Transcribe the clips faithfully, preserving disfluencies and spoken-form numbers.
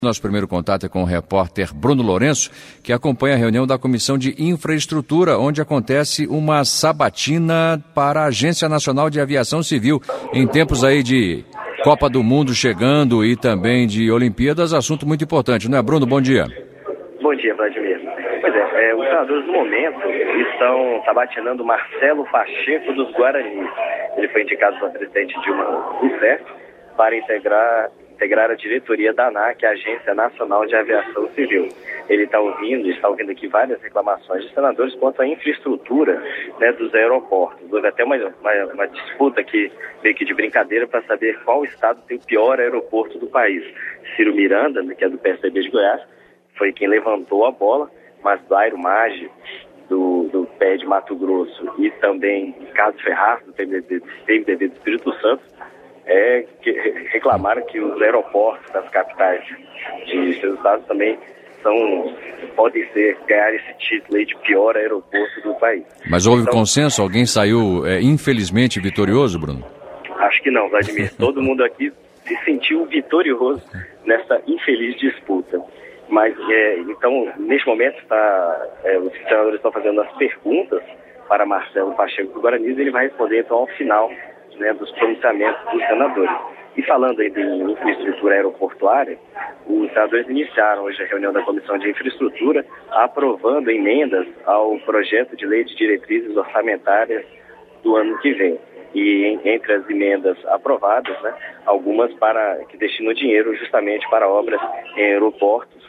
Nosso primeiro contato é com o repórter Bruno Lourenço, que acompanha a reunião da Comissão de Infraestrutura, onde acontece uma sabatina para a Agência Nacional de Aviação Civil. Em tempos aí de Copa do Mundo chegando e também de Olimpíadas, assunto muito importante, não é, Bruno? Bom dia. Bom dia, Vladimir. Pois é, é os senadores no momento estão sabatinando Marcelo Pacheco dos Guaranis. Ele foi indicado pela presidente Dilma Rousseff para integrar... integrar a diretoria da ANAC, a Agência Nacional de Aviação Civil. Ele está ouvindo, está ouvindo aqui várias reclamações de senadores quanto à infraestrutura, né, dos aeroportos. Houve até uma, uma, uma disputa aqui, meio que de brincadeira, para saber qual estado tem o pior aeroporto do país. Ciro Miranda, que é do P S D B de Goiás, foi quem levantou a bola, mas Dairo Maggi, do, do P E de Mato Grosso, e também Carlos Ferraz, do P M D B do Espírito Santo, É, que reclamaram que os aeroportos das capitais de seus estados também são, podem ser, ganhar esse título aí de pior aeroporto do país. Mas houve então, consenso? Alguém saiu é, infelizmente vitorioso, Bruno? Acho que não, Vladimir. Todo mundo aqui se sentiu vitorioso nessa infeliz disputa. Mas, é, então, neste momento, tá, é, os senadores estão fazendo as perguntas para Marcelo Pacheco do Guaranis e ele vai responder, então, ao final, né, dos pronunciamentos dos senadores. E falando aí de infraestrutura aeroportuária, os senadores iniciaram hoje a reunião da Comissão de Infraestrutura, aprovando emendas ao projeto de lei de diretrizes orçamentárias do ano que vem. E em, entre as emendas aprovadas, né, algumas para, que destinam dinheiro justamente para obras em aeroportos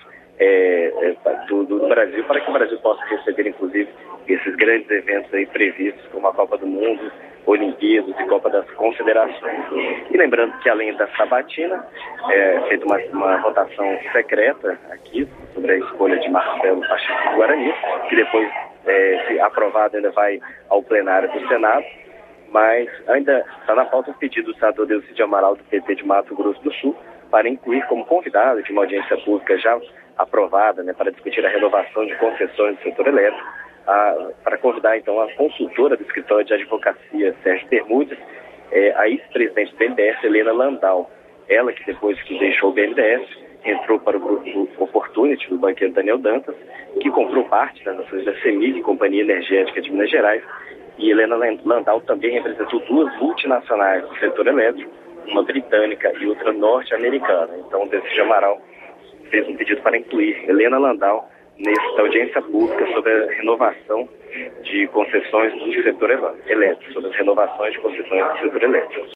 é, é, do, do Brasil, para que o Brasil possa receber, inclusive, esses grandes eventos aí previstos, como a Copa do Mundo, Olimpíadas e Copa das Confederações. E lembrando que, além da sabatina, é feita uma, uma votação secreta aqui sobre a escolha de Marcelo Pacheco do Guarani, que depois, é, se aprovado, ainda vai ao plenário do Senado, mas ainda está na pauta o pedido do senador Delcídio Amaral, do P T de Mato Grosso do Sul, para incluir como convidado de uma audiência pública já aprovada, né, para discutir a renovação de concessões do setor elétrico, A, para convidar, então, a consultora do escritório de advocacia, Sérgio Bermudes, é, a ex-presidente do B N D E S, Helena Landau. Ela que, depois que deixou o B N D E S, entrou para o grupo Opportunity, do banqueiro Daniel Dantas, que comprou parte das ações da CEMIG, Companhia Energética de Minas Gerais, e Helena Landau também representou duas multinacionais do setor elétrico, uma britânica e outra norte-americana. Então, o Delcídio Amaral fez um pedido para incluir Helena Landau nesta audiência pública sobre a renovação de concessões do setor elétrico, sobre as renovações de concessões do setor elétrico.